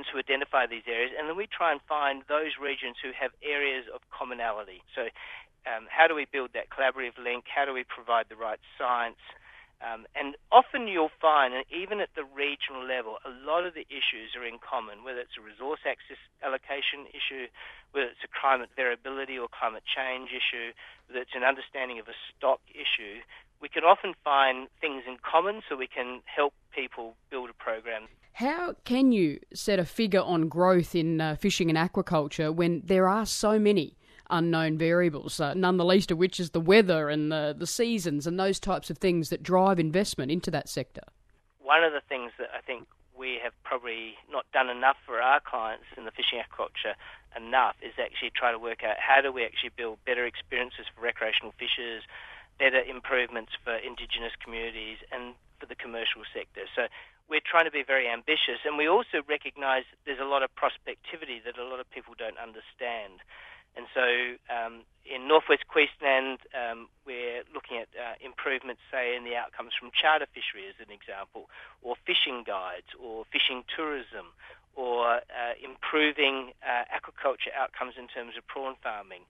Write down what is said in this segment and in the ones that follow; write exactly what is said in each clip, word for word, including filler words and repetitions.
regions who identify these areas, and then we try and find those regions who have areas of commonality. So um, how do we build that collaborative link? How do we provide the right science? Um, and often you'll find, and even at the regional level, a lot of the issues are in common, whether it's a resource access allocation issue, whether it's a climate variability or climate change issue, whether it's an understanding of a stock issue. We can often find things in common so we can help people build a program. How can you set a figure on growth in uh, fishing and aquaculture when there are so many unknown variables, uh, none the least of which is the weather and the, the seasons and those types of things that drive investment into that sector? One of the things that I think we have probably not done enough for our clients in the fishing aquaculture enough is actually try to work out how do we actually build better experiences for recreational fishers, better improvements for Indigenous communities and for the commercial sector. So we're trying to be very ambitious, and we also recognise there's a lot of prospectivity that a lot of people don't understand. And so um, in northwest Queensland, um, we're looking at uh, improvements, say, in the outcomes from charter fishery as an example, or fishing guides, or fishing tourism, or uh, improving uh, aquaculture outcomes in terms of prawn farming.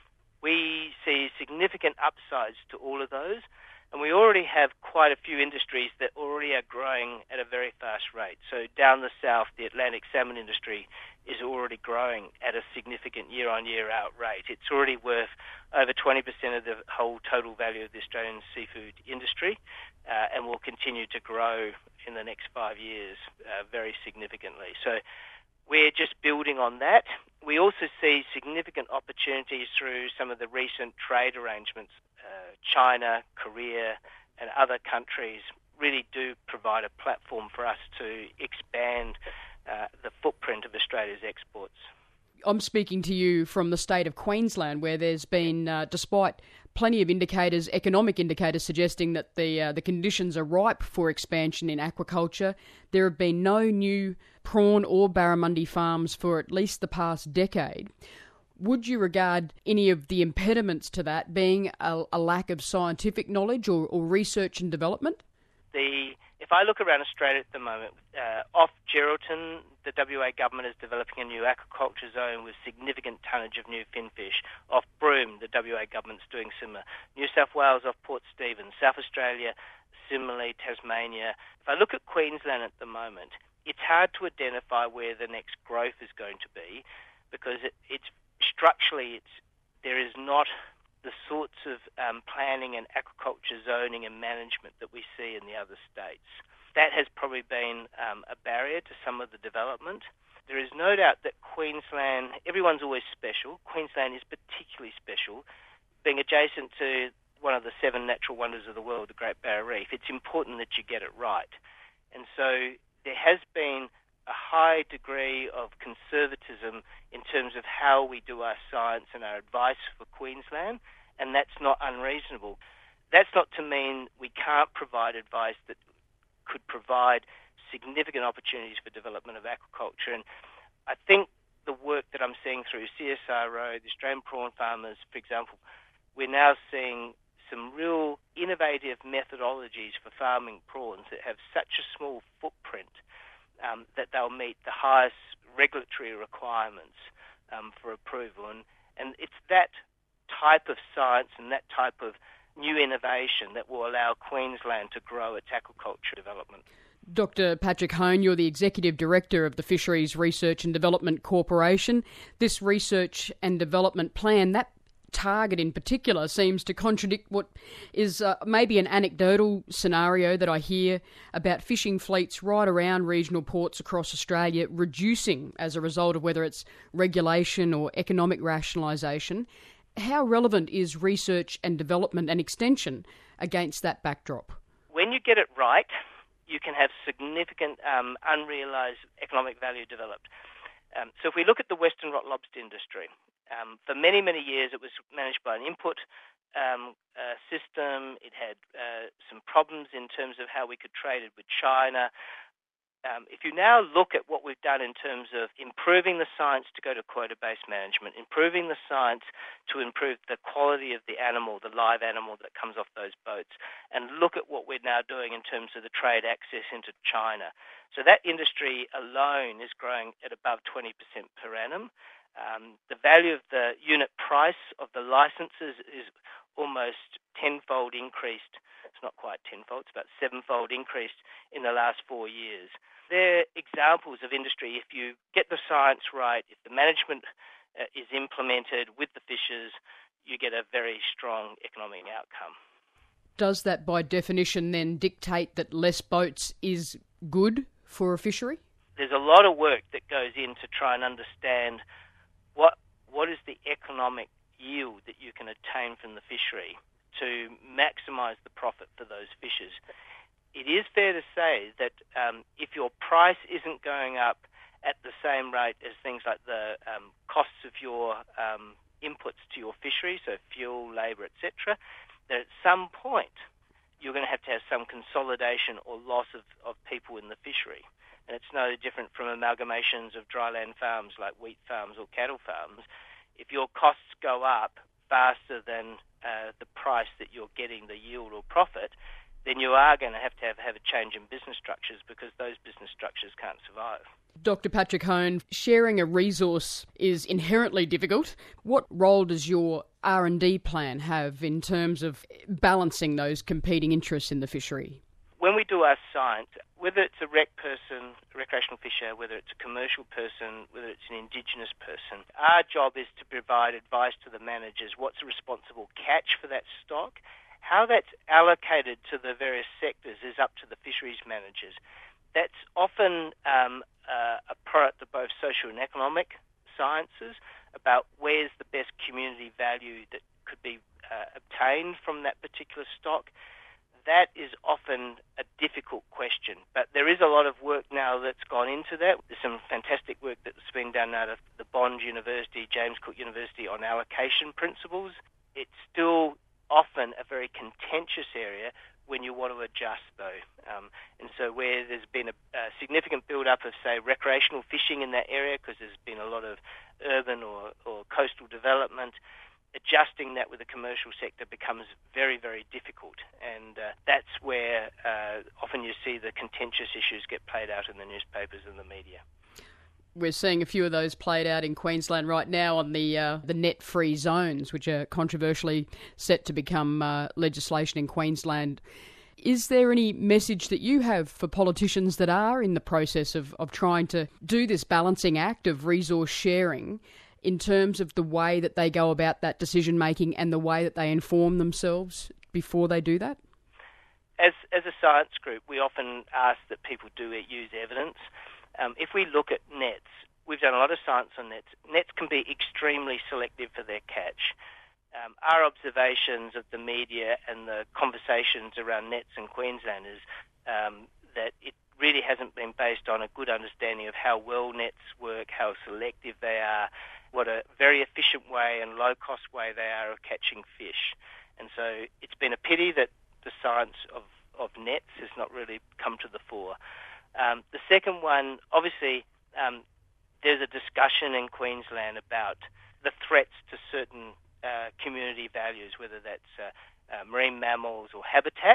We see significant upsides to all of those, and we already have quite a few industries that already are growing at a very fast rate. So down the south, the Atlantic salmon industry is already growing at a significant year-on-year out rate. It's already worth over twenty percent of the whole total value of the Australian seafood industry uh, and will continue to grow in the next five years uh, very significantly. So we're just building on that. We also see significant opportunities through some of the recent trade arrangements. Uh, China, Korea, and other countries really do provide a platform for us to expand uh, the footprint of Australia's exports. I'm speaking to you from the state of Queensland, where there's been, uh, despite plenty of indicators, economic indicators suggesting that the uh, the conditions are ripe for expansion in aquaculture, there have been no new prawn or barramundi farms for at least the past decade. Would you regard any of the impediments to that being a, a lack of scientific knowledge or, or research and development? The If I look around Australia at the moment, uh, off Geraldton, the W A government is developing a new aquaculture zone with significant tonnage of new finfish. Off Broome, the W A government's doing similar. New South Wales off Port Stephens, South Australia, similarly Tasmania. If I look at Queensland at the moment, it's hard to identify where the next growth is going to be because it, it's structurally it's there is not the sorts of um, planning and aquaculture zoning and management that we see in the other states. That has probably been um, a barrier to some of the development. There is no doubt that Queensland, everyone's always special. Queensland is particularly special. Being adjacent to one of the seven natural wonders of the world, the Great Barrier Reef, it's important that you get it right. And so there has been a high degree of conservatism in terms of how we do our science and our advice for Queensland, and that's not unreasonable. That's not to mean we can't provide advice that could provide significant opportunities for development of aquaculture. And I think the work that I'm seeing through C S R O, the Australian Prawn Farmers, for example, we're now seeing some real innovative methodologies for farming prawns that have such a small footprint Um, that they'll meet the highest regulatory requirements um, for approval. And, and it's that type of science and that type of new innovation that will allow Queensland to grow its aquaculture development. Doctor Patrick Hone, you're the Executive Director of the Fisheries Research and Development Corporation. This research and development plan, that target in particular seems to contradict what is uh, maybe an anecdotal scenario that I hear about fishing fleets right around regional ports across Australia reducing as a result of whether it's regulation or economic rationalisation. How relevant is research and development and extension against that backdrop? When you get it right, you can have significant um, unrealised economic value developed. Um, so if we look at the Western rock lobster industry, um, for many, many years it was managed by an input um, uh, system. It had uh, some problems in terms of how we could trade it with China. Um, if you now look at what we've done in terms of improving the science to go to quota-based management, improving the science to improve the quality of the animal, the live animal that comes off those boats, and look at what we're now doing in terms of the trade access into China. So that industry alone is growing at above twenty percent per annum. Um, the value of the unit price of the licences is almost tenfold increased. It's not quite tenfold, it's about sevenfold increased in the last four years. They're examples of industry. If you get the science right, if the management uh, is implemented with the fishers, you get a very strong economic outcome. Does that by definition then dictate that less boats is good for a fishery? There's a lot of work that goes in to try and understand what what is the economic yield that you can attain from the fishery to maximise the profit for those fishers. It is fair to say that um, if your price isn't going up at the same rate as things like the um, costs of your um, inputs to your fishery, so fuel, labour, et cetera, that at some point you're going to have to have some consolidation or loss of, of people in the fishery. And it's no different from amalgamations of dryland farms like wheat farms or cattle farms. If your costs go up faster than uh, the price that you're getting the yield or profit, then you are going to have to have, have a change in business structures because those business structures can't survive. Doctor Patrick Hone, sharing a resource is inherently difficult. What role does your R and D plan have in terms of balancing those competing interests in the fishery? When we do our science, whether it's a rec person, a recreational fisher, whether it's a commercial person, whether it's an Indigenous person, our job is to provide advice to the managers. What's a responsible catch for that stock? How that's allocated to the various sectors is up to the fisheries managers. That's often um, uh, a product of both social and economic sciences about where's the best community value that could be uh, obtained from that particular stock. That is often a difficult question, but there is a lot of work now that's gone into that. There's some fantastic work that's been done out of the Bond University, James Cook University on allocation principles. It's still often a very contentious area when you want to adjust, though. Um, and so where there's been a, a significant build-up of, say, recreational fishing in that area because there's been a lot of urban or, or coastal development, adjusting that with the commercial sector becomes very, very difficult. And uh, that's where uh, often you see the contentious issues get played out in the newspapers and the media. We're seeing a few of those played out in Queensland right now on the uh, the net-free zones, which are controversially set to become uh, legislation in Queensland. Is there any message that you have for politicians that are in the process of, of trying to do this balancing act of resource sharing in terms of the way that they go about that decision-making and the way that they inform themselves before they do that? As, as a science group, we often ask that people do use evidence. Um, if we look at nets, we've done a lot of science on nets. Nets can be extremely selective for their catch. Um, our observations of the media and the conversations around nets in Queensland is um, that it really hasn't been based on a good understanding of how well nets work, how selective they are, what a very efficient way and low-cost way they are of catching fish. And so it's been a pity that the science of, of nets has not really come to the fore. Um, the second one, obviously, um, there's a discussion in Queensland about the threats to certain uh, community values, whether that's uh, uh, marine mammals or habitat.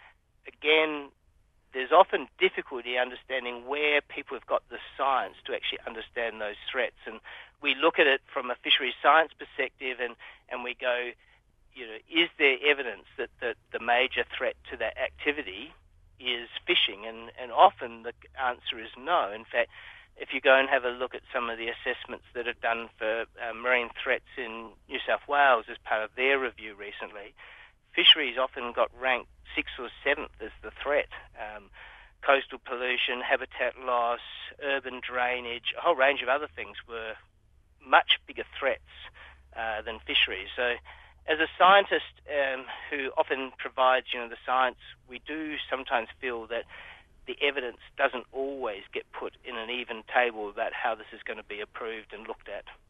Again, there's often difficulty understanding where people have got the science to actually understand those threats. And we look at it from a fisheries science perspective and, and we go, you know, is there evidence that the, the major threat to that activity is fishing? And, and often the answer is no. In fact, if you go and have a look at some of the assessments that are done for uh, marine threats in New South Wales as part of their review recently, fisheries often got ranked sixth or seventh as the threat. Um, coastal pollution, habitat loss, urban drainage, a whole range of other things were much bigger threats uh, than fisheries. So as a scientist um, who often provides, you know, the science, we do sometimes feel that the evidence doesn't always get put in an even table about how this is going to be approved and looked at.